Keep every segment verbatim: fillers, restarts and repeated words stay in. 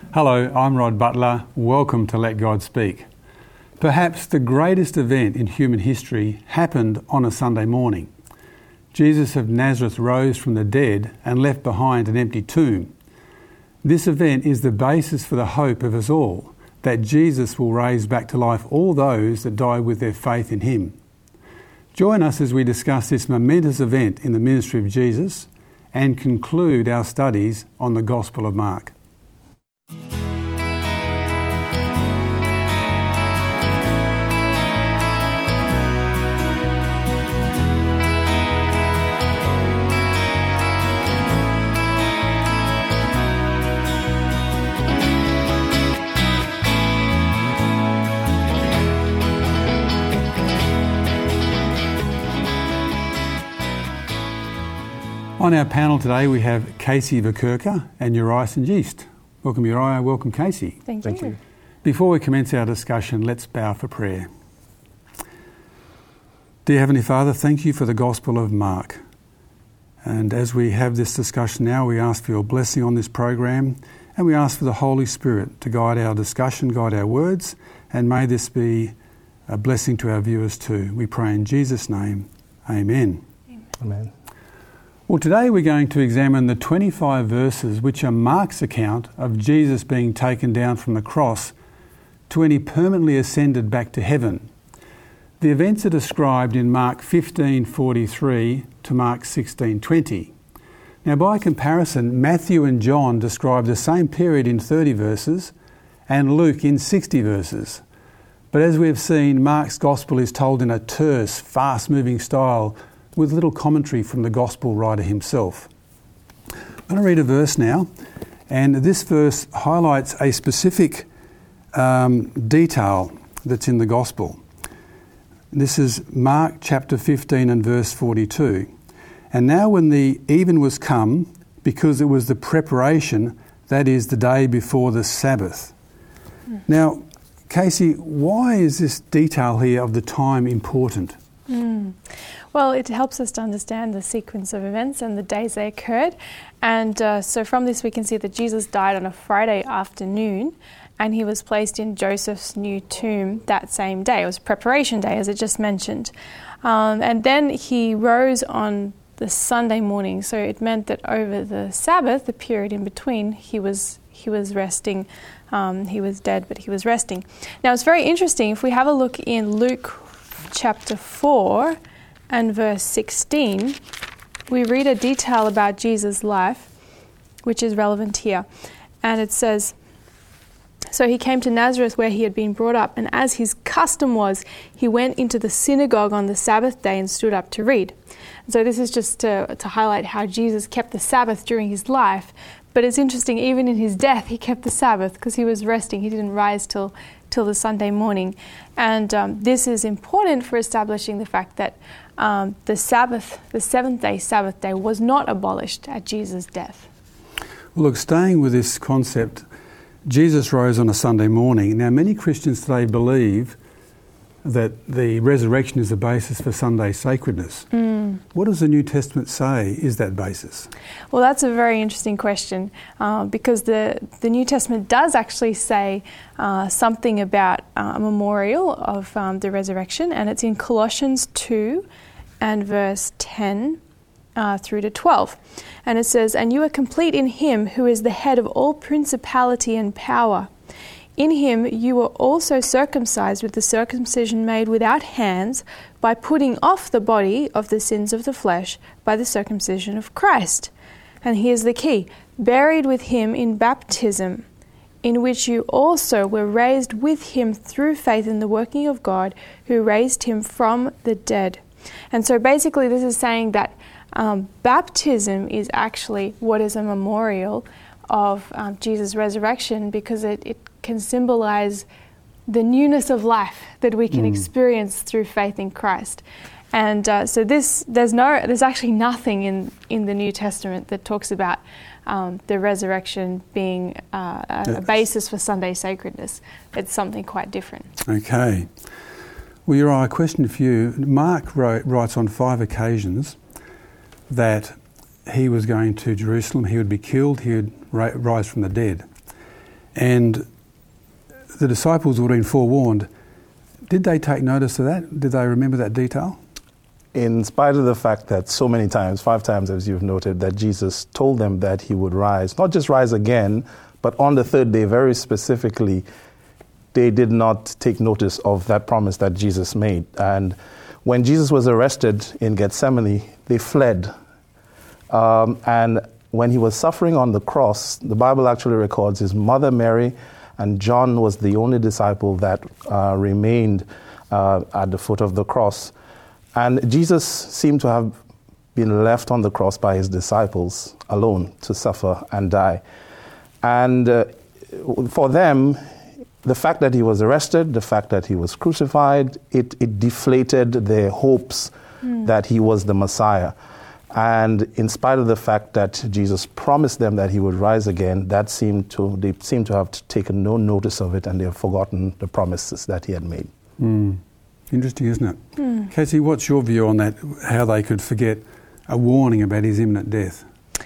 Hello, I'm Rod Butler. Welcome to Let God Speak. Perhaps the greatest event in human history happened on a Sunday morning. Jesus of Nazareth rose from the dead and left behind an empty tomb. This event is the basis for the hope of us all, that Jesus will raise back to life all those that died with their faith in him. Join us as we discuss this momentous event in the ministry of Jesus and conclude our studies on the Gospel of Mark. On our panel today we have Casey Verkerker and Uriah Saint Just. Welcome Uriah, welcome Casey. Thank, Thank you. you. Before we commence our discussion, let's bow for prayer. Dear Heavenly Father, thank you for the Gospel of Mark. And as we have this discussion now, we ask for your blessing on this program, and we ask for the Holy Spirit to guide our discussion, guide our words, and may this be a blessing to our viewers too. We pray in Jesus' name. Amen. Amen. Amen. Well, today we're going to examine the twenty-five verses which are Mark's account of Jesus being taken down from the cross to when he permanently ascended back to heaven. The events are described in Mark fifteen forty-three to Mark sixteen twenty. Now, by comparison, Matthew and John describe the same period in thirty verses and Luke in sixty verses. But as we have seen, Mark's Gospel is told in a terse, fast-moving style with little commentary from the Gospel writer himself. I'm going to read a verse now, and this verse highlights a specific um, detail that's in the Gospel. This is Mark chapter fifteen and verse forty-two. And now when the even was come, because it was the preparation, that is the day before the Sabbath. Mm. Now, Casey, why is this detail here of the time important? Mm. Well, it helps us to understand the sequence of events and the days they occurred. And uh, so from this we can see that Jesus died on a Friday afternoon and he was placed in Joseph's new tomb that same day. It was preparation day, as I just mentioned. Um, and then he rose on the Sunday morning. So it meant that over the Sabbath, the period in between, he was he was resting. Um, he was dead, but he was resting. Now, it's very interesting. If we have a look in Luke chapter four and verse sixteen, we read a detail about Jesus' life, which is relevant here. And it says, "So he came to Nazareth where he had been brought up, and as his custom was, he went into the synagogue on the Sabbath day and stood up to read." And so this is just to, to highlight how Jesus kept the Sabbath during his life. But it's interesting, even in his death, he kept the Sabbath because he was resting. He didn't rise till till the Sunday morning. And um, this is important for establishing the fact that um, the Sabbath, the seventh-day Sabbath day, was not abolished at Jesus' death. Well, look, staying with this concept, Jesus rose on a Sunday morning. Now, many Christians today believe that the resurrection is the basis for Sunday sacredness. Mm. What does the New Testament say is that basis? Well, that's a very interesting question uh, because the, the New Testament does actually say uh, something about uh, a memorial of um, the resurrection, and it's in Colossians two and verse ten uh, through to twelve. And it says, "And you are complete in him who is the head of all principality and power. In him you were also circumcised with the circumcision made without hands, by putting off the body of the sins of the flesh by the circumcision of Christ." And here's the key: "Buried with him in baptism, in which you also were raised with him through faith in the working of God, who raised him from the dead." And so basically this is saying that um, baptism is actually what is a memorial of um, Jesus' resurrection, because it, it can symbolize the newness of life that we can mm. experience through faith in Christ. And uh, so this, there's no, there's actually nothing in, in the New Testament that talks about um, the resurrection being uh, a, yes. a basis for Sunday sacredness. It's something quite different. Okay. Well, Uriah, a question for you. Mark wrote, writes on five occasions that he was going to Jerusalem, he would be killed, he would ra- rise from the dead. And the disciples would have been forewarned. Did they take notice of that? Did they remember that detail? In spite of the fact that so many times, five times as you've noted, that Jesus told them that he would rise, not just rise again, but on the third day, very specifically, they did not take notice of that promise that Jesus made. And when Jesus was arrested in Gethsemane, they fled. Um, and when he was suffering on the cross, the Bible actually records his mother Mary and John was the only disciple that uh, remained uh, at the foot of the cross. And Jesus seemed to have been left on the cross by his disciples alone to suffer and die. And uh, for them, the fact that he was arrested, the fact that he was crucified, it, it deflated their hopes mm. that he was the Messiah. And in spite of the fact that Jesus promised them that he would rise again, that seemed to they seemed to have taken no notice of it, and they have forgotten the promises that he had made. Mm. Interesting, isn't it? Mm. Casey, what's your view on that, how they could forget a warning about his imminent death?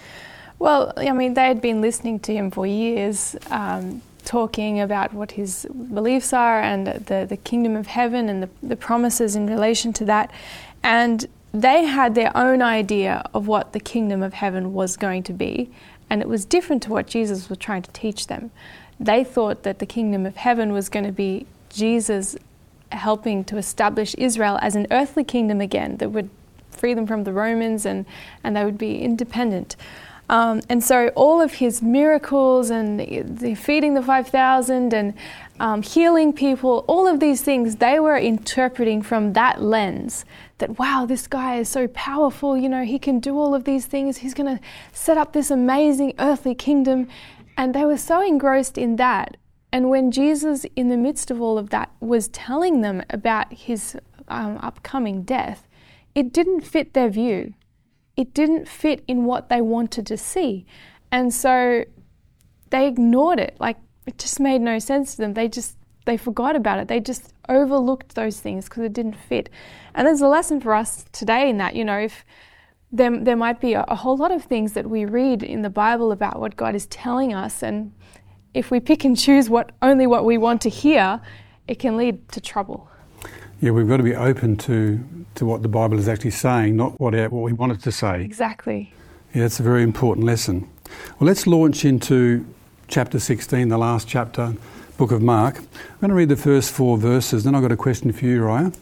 Well, I mean, they had been listening to him for years, um, talking about what his beliefs are and the, the kingdom of heaven and the, the promises in relation to that. And they had their own idea of what the kingdom of heaven was going to be, and it was different to what Jesus was trying to teach them. They thought that the kingdom of heaven was going to be Jesus helping to establish Israel as an earthly kingdom again that would free them from the Romans, and, and they would be independent. Um, and so all of his miracles and the feeding the five thousand and um, healing people, all of these things, they were interpreting from that lens that, wow, this guy is so powerful, you know, he can do all of these things, he's going to set up this amazing earthly kingdom. And they were so engrossed in that. And when Jesus, in the midst of all of that, was telling them about his um, upcoming death, it didn't fit their view. It didn't fit in what they wanted to see. And so they ignored it. Like, it just made no sense to them. They just, they forgot about it. They just overlooked those things because it didn't fit. And there's a lesson for us today in that, you know, if there, there might be a, a whole lot of things that we read in the Bible about what God is telling us, and if we pick and choose what only what we want to hear, it can lead to trouble. Yeah, we've got to be open to, to what the Bible is actually saying, not what, our, what we want it to say. Exactly. Yeah, it's a very important lesson. Well, let's launch into chapter sixteen, the last chapter, book of Mark. I'm going to read the first four verses, then I've got a question for you, Uriah.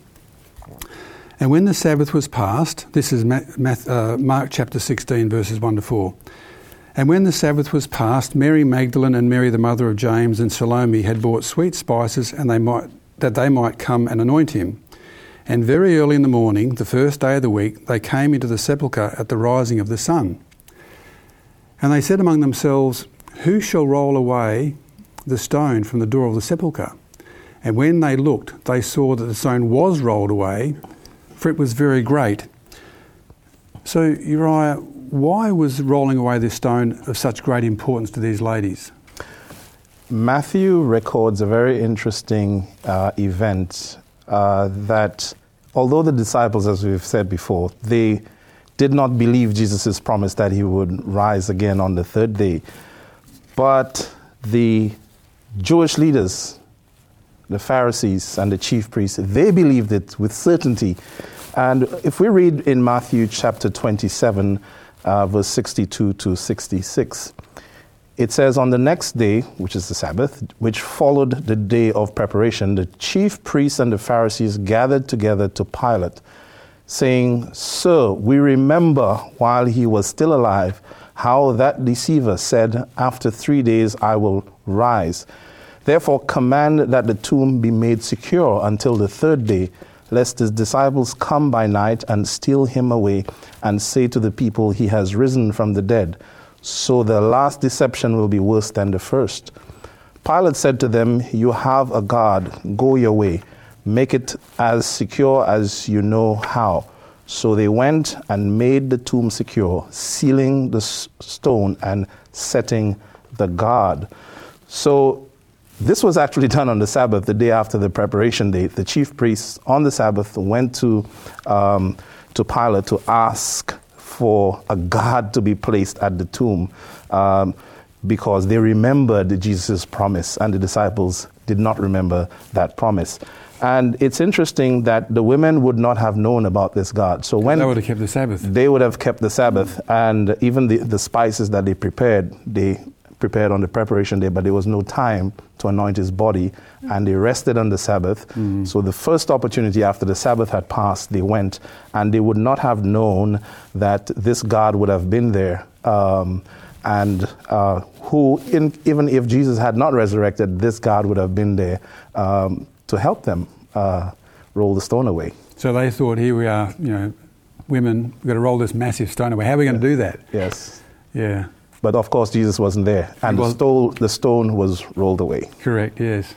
And when the Sabbath was past, this is uh, Mark chapter sixteen, verses one to four. And when the Sabbath was past, Mary Magdalene and Mary the mother of James and Salome had bought sweet spices and they might that they might come and anoint him. And very early in the morning, the first day of the week, they came into the sepulchre at the rising of the sun. And they said among themselves, who shall roll away the stone from the door of the sepulchre? And when they looked, they saw that the stone was rolled away, for it was very great. So, Uriah, why was rolling away this stone of such great importance to these ladies? Matthew records a very interesting uh, event uh, that, although the disciples, as we've said before, they did not believe Jesus' promise that he would rise again on the third day, but the Jewish leaders, the Pharisees and the chief priests, they believed it with certainty. And if we read in Matthew chapter twenty-seven, uh, verse sixty-two to sixty-six, it says, on the next day, which is the Sabbath, which followed the day of preparation, the chief priests and the Pharisees gathered together to Pilate, saying, Sir, we remember while he was still alive, how that deceiver said, after three days I will rise. Therefore command that the tomb be made secure until the third day, lest his disciples come by night and steal him away and say to the people, he has risen from the dead. So the last deception will be worse than the first. Pilate said to them, you have a guard, go your way. Make it as secure as you know how. So they went and made the tomb secure, sealing the s- stone and setting the guard. So this was actually done on the Sabbath, the day after the preparation day. The chief priests on the Sabbath went to um, to Pilate to ask for a guard to be placed at the tomb. Um, because they remembered Jesus' promise, and the disciples did not remember that promise. And it's interesting that the women would not have known about this God. So when they would have kept the Sabbath. They would have kept the Sabbath, and even the, the spices that they prepared, they prepared on the preparation day, but there was no time to anoint his body, and they rested on the Sabbath. Mm. So the first opportunity after the Sabbath had passed, they went, and they would not have known that this God would have been there. Um, and uh, who, in, even if Jesus had not resurrected, this God would have been there um, to help them uh, roll the stone away. So they thought, here we are, you know, women, we've got to roll this massive stone away. How are we going to do that? Yes. Yeah. But of course, Jesus wasn't there, and the, stone, the stone was rolled away. Correct, yes.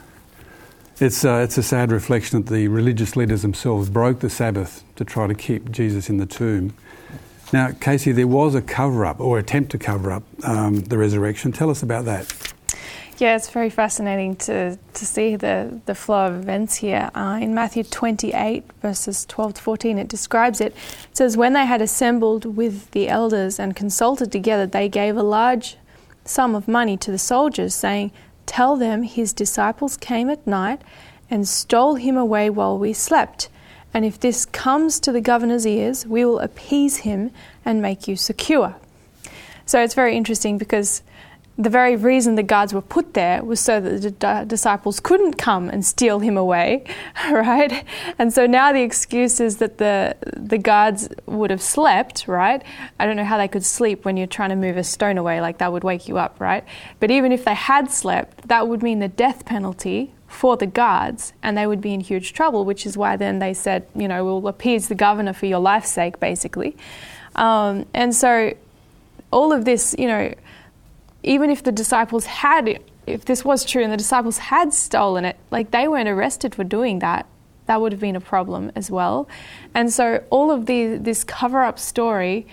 It's, uh, it's a sad reflection that the religious leaders themselves broke the Sabbath to try to keep Jesus in the tomb. Now, Casey, there was a cover-up, or attempt to cover up um, the resurrection. Tell us about that. Yeah, it's very fascinating to, to see the, the flow of events here. Uh, in Matthew twenty-eight, verses twelve to fourteen, it describes it. It says, when they had assembled with the elders and consulted together, they gave a large sum of money to the soldiers, saying, tell them his disciples came at night and stole him away while we slept. And if this comes to the governor's ears, we will appease him and make you secure. So it's very interesting because the very reason the guards were put there was so that the d- disciples couldn't come and steal him away, right? And so now the excuse is that the the guards would have slept, right? I don't know how they could sleep when you're trying to move a stone away, like that would wake you up, right? But even if they had slept, that would mean the death penalty for the guards, and they would be in huge trouble, which is why then they said, you know, we'll appease the governor for your life's sake, basically. Um, and so all of this, you know, even if the disciples had, if this was true and the disciples had stolen it, like they weren't arrested for doing that, that would have been a problem as well. And so all of the, this cover-up story,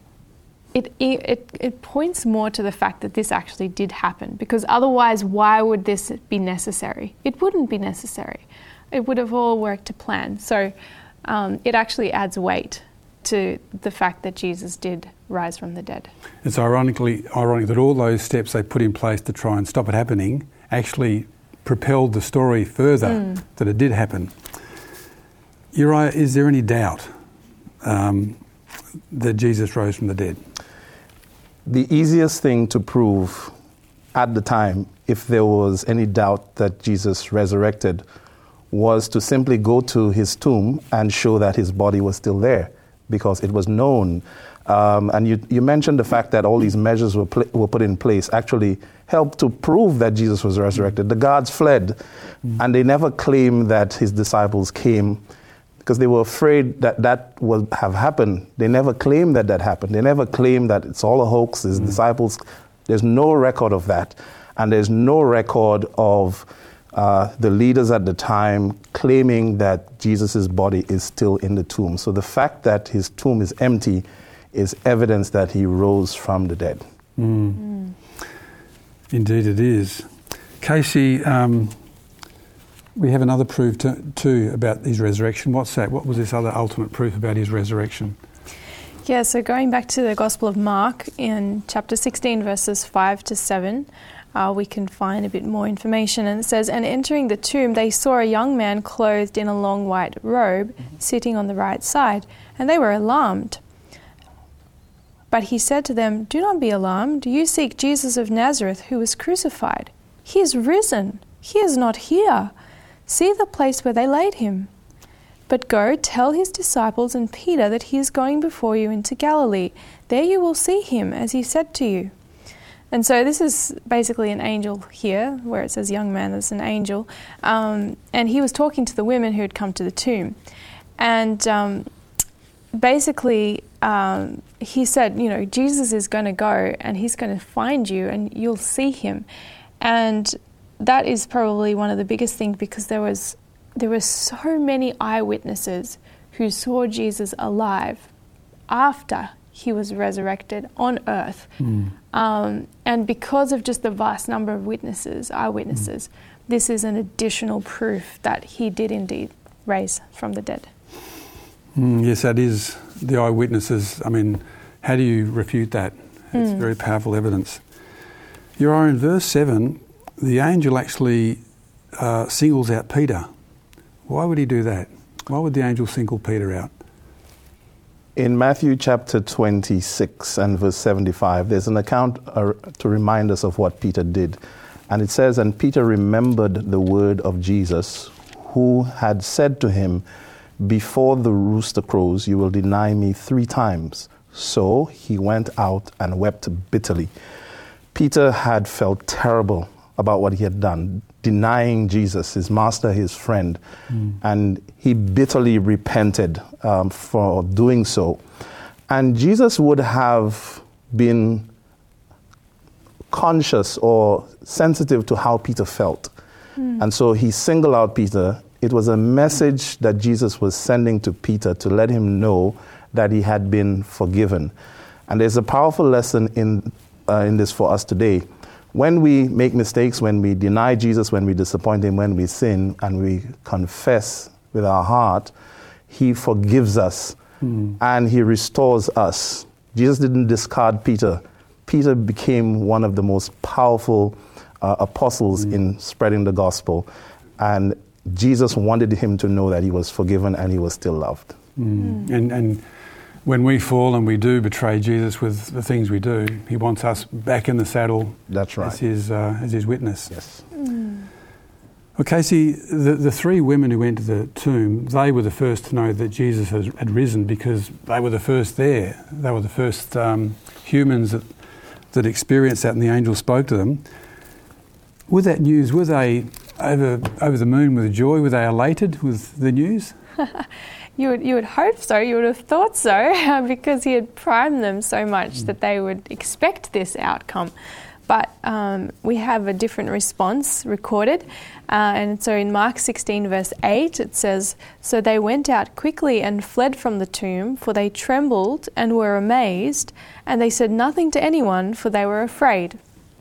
it, it it points more to the fact that this actually did happen, because otherwise why would this be necessary? It wouldn't be necessary. It would have all worked to plan. So um, it actually adds weight to the fact that Jesus did rise from the dead. It's ironically ironic that all those steps they put in place to try and stop it happening actually propelled the story further, mm. that it did happen. Uriah, is there any doubt um, that Jesus rose from the dead? The easiest thing to prove at the time, if there was any doubt that Jesus resurrected, was to simply go to his tomb and show that his body was still there, because it was known. Um, and you, you mentioned the fact that all these measures were, pl- were put in place actually helped to prove that Jesus was resurrected. The guards fled, mm. and they never claimed that his disciples came because they were afraid that that would have happened. They never claimed that that happened. They never claimed that it's all a hoax, his mm. disciples. There's no record of that. And there's no record of uh, the leaders at the time claiming that Jesus' body is still in the tomb. So the fact that his tomb is empty is evidence that he rose from the dead. Mm. Mm. Indeed it is. Casey, um, we have another proof to, too about his resurrection. What's that? What was this other ultimate proof about his resurrection? Yeah, so going back to the Gospel of Mark in chapter sixteen, verses five to seven, uh, we can find a bit more information. And it says, and entering the tomb, they saw a young man clothed in a long white robe, mm-hmm. sitting on the right side, and they were alarmed. But he said to them, do not be alarmed. You seek Jesus of Nazareth, who was crucified. He is risen. He is not here. See the place where they laid him. But go, tell his disciples and Peter that he is going before you into Galilee. There you will see him, as he said to you. And so this is basically an angel here, where it says young man, there's an angel. Um, and he was talking to the women who had come to the tomb. And um, basically, um, he said, you know, Jesus is going to go and he's going to find you and you'll see him. And that is probably one of the biggest things, because there was there were so many eyewitnesses who saw Jesus alive after he was resurrected on earth. Mm. Um, and because of just the vast number of witnesses, eyewitnesses, mm. this is an additional proof that he did indeed rise from the dead. Mm, yes, that is the eyewitnesses. I mean, how do you refute that? It's mm. very powerful evidence. You're in verse seven, the angel actually uh, singles out Peter. Why would he do that? Why would the angel single Peter out? In Matthew chapter twenty-six and verse seventy-five, there's an account uh, to remind us of what Peter did. And it says, and Peter remembered the word of Jesus, who had said to him, before the rooster crows, you will deny me three times. So he went out and wept bitterly. Peter had felt terrible about what he had done, denying Jesus, his master, his friend. Mm. And he bitterly repented um, for doing so. And Jesus would have been conscious or sensitive to how Peter felt. Mm. And so he singled out Peter. It was a message that Jesus was sending to Peter to let him know that he had been forgiven. And there's a powerful lesson in uh, in this for us today. When we make mistakes, when we deny Jesus, when we disappoint him, when we sin, and we confess with our heart, he forgives us mm. and he restores us. Jesus didn't discard Peter. Peter became one of the most powerful uh, apostles mm. in spreading the gospel. And Jesus wanted him to know that he was forgiven and he was still loved. Mm. And, and when we fall and we do betray Jesus with the things we do, he wants us back in the saddle. That's right. As his, uh, as his witness. Yes. Mm. Well, Casey, the, the three women who went to the tomb, they were the first to know that Jesus has, had risen because they were the first there. They were the first um, humans that, that experienced that, and the angel spoke to them. With that news, were they over over the moon with joy? Were they elated with the news? You would, you would hope so, you would have thought so, because he had primed them so much mm. that they would expect this outcome. But um, we have a different response recorded. Uh, and so in Mark sixteen verse eight, it says, so they went out quickly and fled from the tomb, for they trembled and were amazed, and they said nothing to anyone, for they were afraid.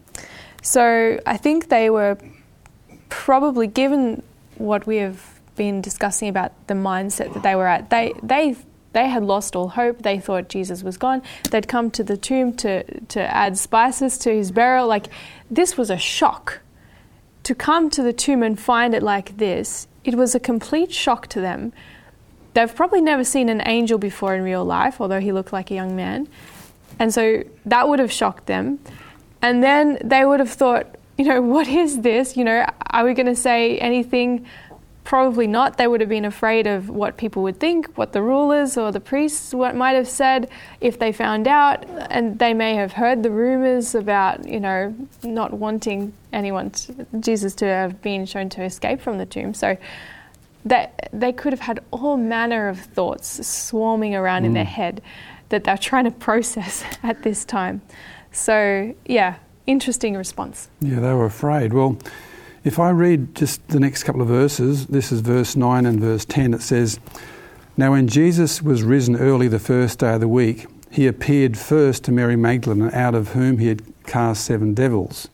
So I think they were probably, given what we have been discussing about the mindset that they were at, they they they had lost all hope. They thought Jesus was gone. They'd come to the tomb to to add spices to his burial. Like, this was a shock. To come to the tomb and find it like this, it was a complete shock to them. They've probably never seen an angel before in real life, although he looked like a young man. And so that would have shocked them. And then they would have thought, you know, what is this? You know, are we going to say anything? Probably not. They would have been afraid of what people would think, what the rulers or the priests what might have said if they found out, and they may have heard the rumors about, you know, not wanting anyone, to, Jesus to have been shown to escape from the tomb. So that they could have had all manner of thoughts swarming around mm. in their head that they're trying to process at this time. So, yeah, interesting response. Yeah, they were afraid. Well, if I read just the next couple of verses, this is verse nine and verse ten, it says, now when Jesus was risen early the first day of the week, he appeared first to Mary Magdalene, out of whom he had cast seven devils.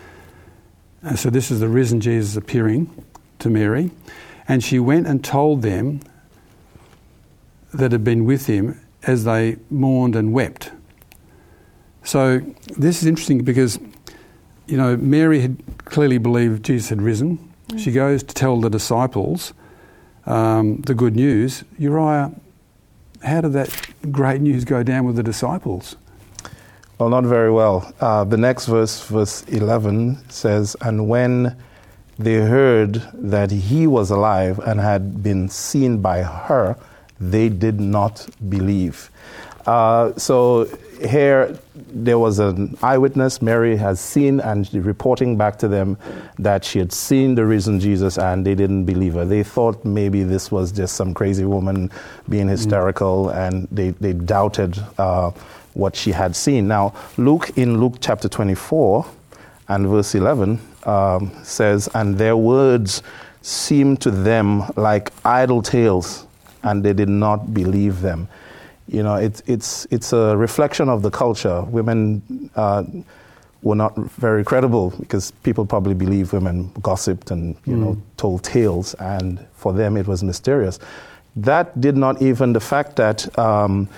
And so this is the risen Jesus appearing to Mary. And she went and told them that had been with him as they mourned and wept. So this is interesting because, you know, Mary had clearly believed Jesus had risen. Mm. She goes to tell the disciples um, the good news. Uriah, how did that great news go down with the disciples? Well, not very well. Uh, the next verse, verse eleven, says, and when they heard that he was alive and had been seen by her, they did not believe. Uh, so here there was an eyewitness. Mary has seen, and she's reporting back to them that she had seen the risen Jesus, and they didn't believe her. They thought maybe this was just some crazy woman being hysterical, mm. and they, they doubted uh, what she had seen. Now, Luke, in Luke chapter twenty-four and verse eleven, um, says, and their words seemed to them like idle tales, and they did not believe them. You know, it's it's it's a reflection of the culture. Women uh, were not very credible because people probably believed women gossiped and, you mm. know, told tales, and for them it was mysterious. That did not even, the fact that um,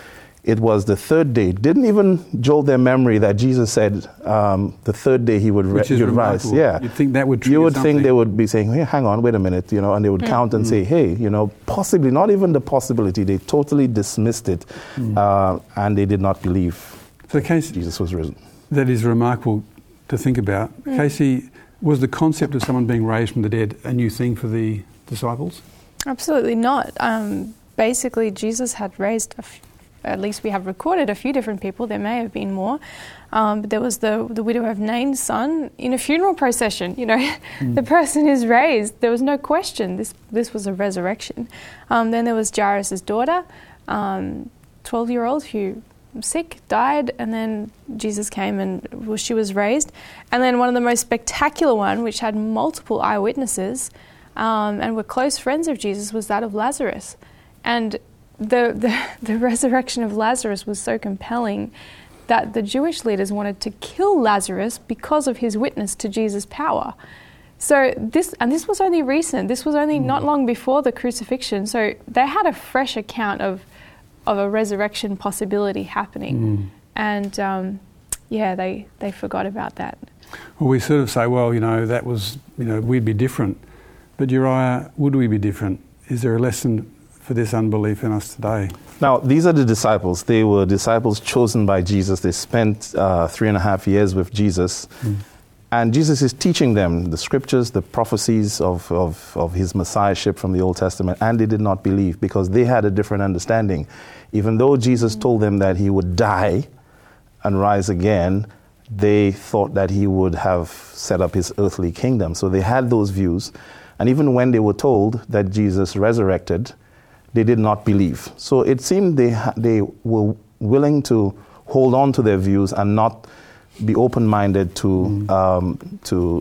it was the third day. Didn't even jolt their memory that Jesus said um, the third day he would, re- he would rise. Yeah, you'd think that would. You would something. think they would be saying, "Hey, hang on, wait a minute," you know, and they would mm. count and mm. say, "Hey, you know, possibly not even the possibility." They totally dismissed it, mm. uh, and they did not believe so Casey, Jesus was risen. That is remarkable to think about. Mm. Casey, was the concept of someone being raised from the dead a new thing for the disciples? Absolutely not. Um, basically, Jesus had raised, a f- at least we have recorded a few different people. There may have been more. Um, but there was the the widow of Nain's son in a funeral procession. You know, mm. the person is raised. There was no question. This this was a resurrection. Um, then there was Jairus' daughter, um, twelve-year-old who was sick, died, and then Jesus came and well, she was raised. And then one of the most spectacular one, which had multiple eyewitnesses, Um, and were close friends of Jesus, was that of Lazarus. And the, the the resurrection of Lazarus was so compelling that the Jewish leaders wanted to kill Lazarus because of his witness to Jesus' power. So this, and this was only recent, this was only mm. not long before the crucifixion, so they had a fresh account of, of a resurrection possibility happening. Mm. And um, yeah, they, they forgot about that. Well, we sort of say, well, you know, that was, you know, we'd be different. But Uriah, would we be different? Is there a lesson for this unbelief in us today? Now, these are the disciples. They were disciples chosen by Jesus. They spent uh, three and a half years with Jesus. Mm. And Jesus is teaching them the scriptures, the prophecies of, of, of his messiahship from the Old Testament, and they did not believe because they had a different understanding. Even though Jesus mm. told them that he would die and rise again, they thought that he would have set up his earthly kingdom. So they had those views. And even when they were told that Jesus resurrected, they did not believe. So it seemed they ha- they were willing to hold on to their views and not be open-minded to mm. um, to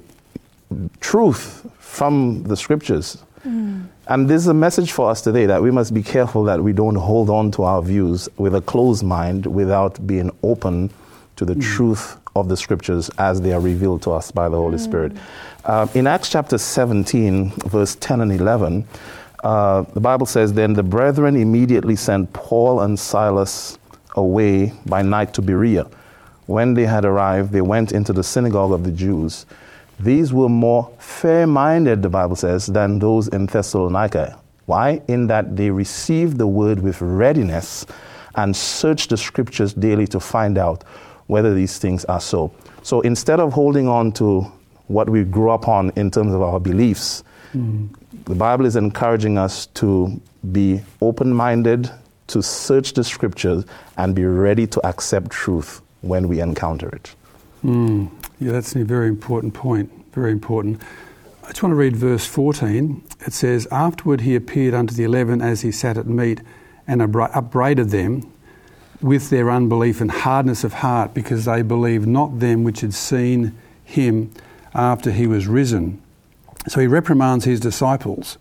truth from the scriptures. Mm. And this is a message for us today that we must be careful that we don't hold on to our views with a closed mind without being open to the mm. truth of the scriptures as they are revealed to us by the Holy mm. Spirit. Uh, in Acts chapter seventeen, verse ten and eleven, uh, the Bible says, "Then the brethren immediately sent Paul and Silas away by night to Berea. When they had arrived, they went into the synagogue of the Jews. These were more fair-minded," the Bible says, "than those in Thessalonica." Why? In that they received the word with readiness and searched the scriptures daily to find out whether these things are so. So instead of holding on to what we grew up on in terms of our beliefs, mm. the Bible is encouraging us to be open-minded, to search the scriptures, and be ready to accept truth when we encounter it. Mm. Yeah, that's a very important point, very important. I just want to read verse fourteen. It says, "Afterward he appeared unto the eleven as he sat at meat, and upbraided them with their unbelief and hardness of heart, because they believed not them which had seen him after he was risen." So he reprimands his disciples.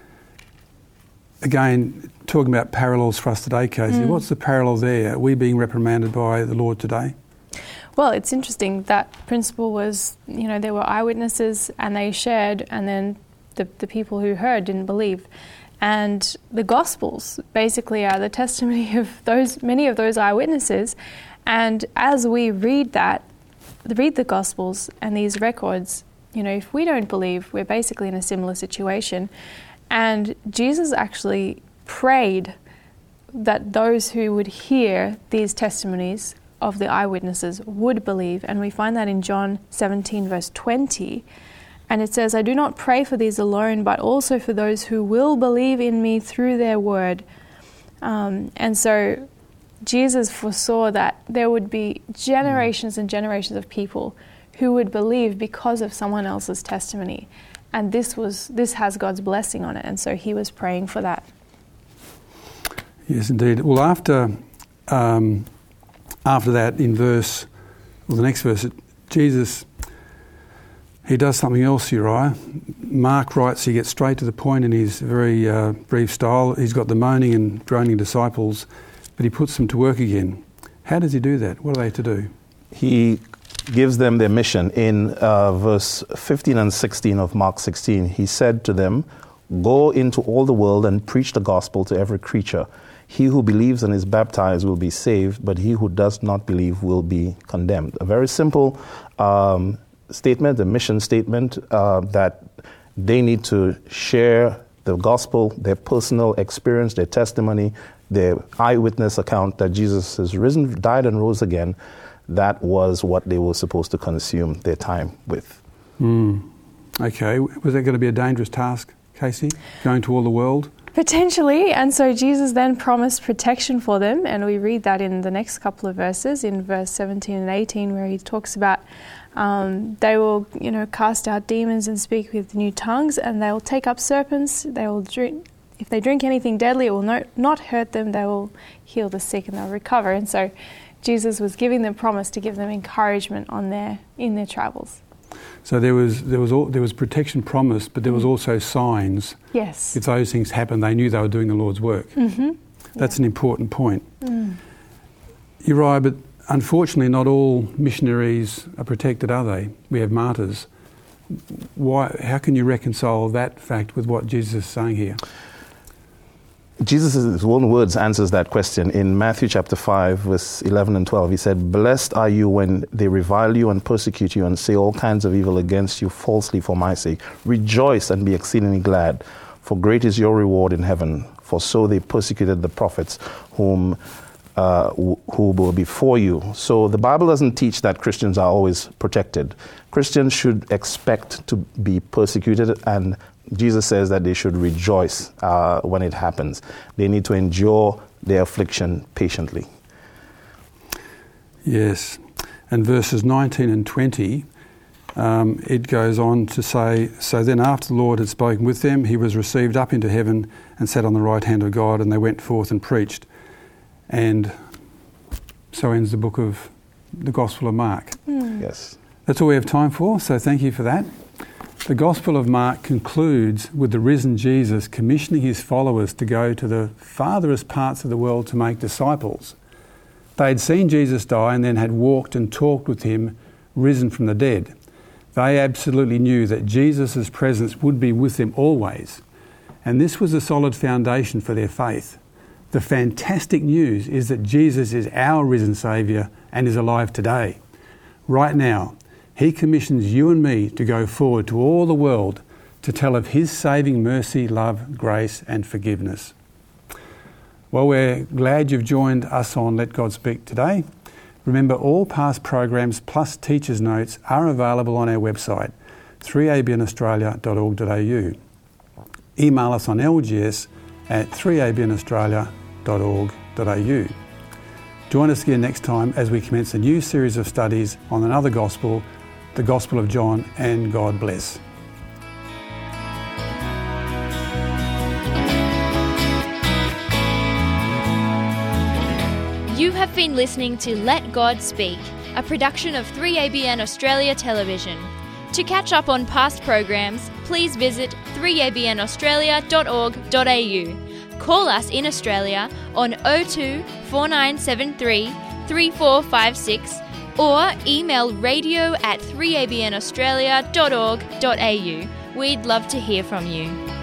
Again, talking about parallels for us today, Casey, mm. what's the parallel there? Are we being reprimanded by the Lord today? Well, it's interesting. That principle was, you know, there were eyewitnesses and they shared, and then the, the people who heard didn't believe. And the Gospels basically are the testimony of those many of those eyewitnesses. And as we read that, read the Gospels and these records, you know, if we don't believe, we're basically in a similar situation. And Jesus actually prayed that those who would hear these testimonies of the eyewitnesses would believe. And we find that in John seventeen, verse twenty. And it says, "I do not pray for these alone, but also for those who will believe in me through their word." Um, and so Jesus foresaw that there would be generations and generations of people who would believe because of someone else's testimony. And this was this has God's blessing on it. And so he was praying for that. Yes, indeed. Well, after um, after that, in verse, well, the next verse, Jesus, he does something else, Uriah. Mark writes, he gets straight to the point in his very uh, brief style. He's got the moaning and groaning disciples, but he puts them to work again. How does he do that? What are they to do? He gives them their mission. In uh, verse fifteen and sixteen of Mark sixteen, he said to them, "Go into all the world and preach the gospel to every creature. He who believes and is baptized will be saved, but he who does not believe will be condemned. A very simple um, statement, a mission statement uh, that they need to share the gospel, their personal experience, their testimony, their eyewitness account that Jesus has risen, died, and rose again. That was what they were supposed to consume their time with. Mm. Okay. Was that going to be a dangerous task, Casey, going to all the world? Potentially, and so Jesus then promised protection for them, and we read that in the next couple of verses, in verse seventeen and eighteen, where he talks about um, they will, you know, cast out demons and speak with new tongues, and they will take up serpents. They will drink, if they drink anything deadly, it will no, not hurt them. They will heal the sick and they'll recover. And so, Jesus was giving them promise to give them encouragement on their in their travels. So there was there was all, there was protection promised, but there was also signs. Yes. If those things happened, they knew they were doing the Lord's work. Mm-hmm. That's yeah. an important point. Mm. You're right, but unfortunately, not all missionaries are protected, are they? We have martyrs. Why? How can you reconcile that fact with what Jesus is saying here? Jesus' own words answers that question. In Matthew chapter five, verse eleven and twelve, he said, "Blessed are you when they revile you and persecute you and say all kinds of evil against you falsely for my sake. Rejoice and be exceedingly glad, for great is your reward in heaven. For so they persecuted the prophets whom uh, who were before you." So the Bible doesn't teach that Christians are always protected. Christians should expect to be persecuted, and Jesus says that they should rejoice uh, when it happens. They need to endure their affliction patiently. Yes. And verses nineteen and twenty, um, it goes on to say, "So then after the Lord had spoken with them, he was received up into heaven and sat on the right hand of God, and they went forth and preached." And so ends the book of the Gospel of Mark. Mm. Yes. That's all we have time for, so thank you for that. The Gospel of Mark concludes with the risen Jesus commissioning his followers to go to the farthest parts of the world to make disciples. They had seen Jesus die and then had walked and talked with him, risen from the dead. They absolutely knew that Jesus' presence would be with them always, and this was a solid foundation for their faith. The fantastic news is that Jesus is our risen Saviour and is alive today. Right now, he commissions you and me to go forward to all the world to tell of his saving mercy, love, grace and forgiveness. Well, we're glad you've joined us on Let God Speak today. Remember, all past programs plus teachers' notes are available on our website, three a b n australia dot org dot a u. Email us on l g s at three a b n australia dot org dot a u. Join us again next time as we commence a new series of studies on another gospel, the Gospel of John, and God bless. You have been listening to Let God Speak, a production of three A B N Australia Television. To catch up on past programs, please visit three a b n australia dot org dot a u. Call us in Australia on oh two, four nine seven three, three four five six or email radio at three a b n australia dot org dot a u. We'd love to hear from you.